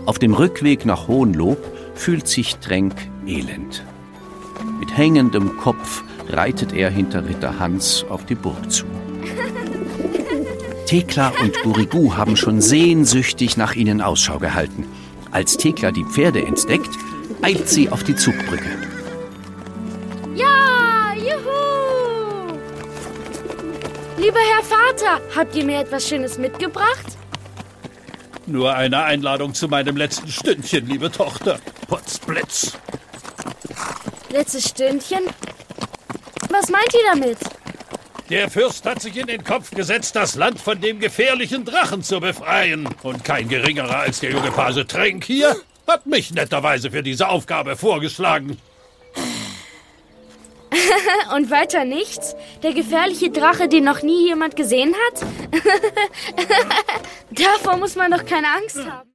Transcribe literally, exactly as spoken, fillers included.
Auf dem Rückweg nach Hohenlob fühlt sich Tränk elend. Mit hängendem Kopf reitet er hinter Ritter Hans auf die Burg zu. Thekla und Gurigu haben schon sehnsüchtig nach ihnen Ausschau gehalten. Als Thekla die Pferde entdeckt, eilt sie auf die Zugbrücke. Ja, juhu! Lieber Herr Vater, habt ihr mir etwas Schönes mitgebracht? Nur eine Einladung zu meinem letzten Stündchen, liebe Tochter. Potzblitz. Letztes Stündchen? Was meint ihr damit? Der Fürst hat sich in den Kopf gesetzt, das Land von dem gefährlichen Drachen zu befreien. Und kein geringerer als der junge Page Tränk hier hat mich netterweise für diese Aufgabe vorgeschlagen. Und weiter nichts? Der gefährliche Drache, den noch nie jemand gesehen hat? Davor muss man doch keine Angst haben.